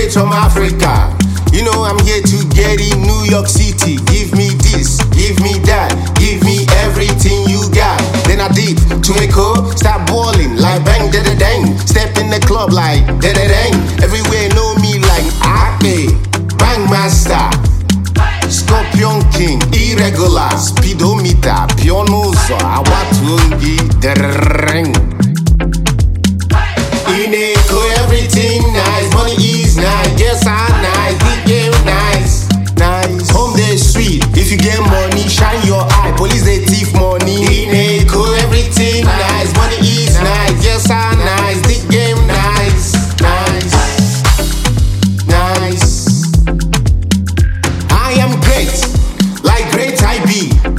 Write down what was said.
straight from Africa. You know I'm here to get in New York City. Give me this, give me that, give me everything you got. Then I dip to Eko, start balling like bang da da dang. Step in the club like da da dang. Everywhere know me like Ake, Bang Master, Scorpion King, Irregular, Speedometer, Pionoso, Awatungi, Dereng. In Eko everything nice, money is nice, yes I nice, big game nice, nice. Home day sweet, if you get money, shine your eye, police they thief money. In Eko everything nice, money is nice, yes I nice, big game nice, nice, nice. I am great, like great I be.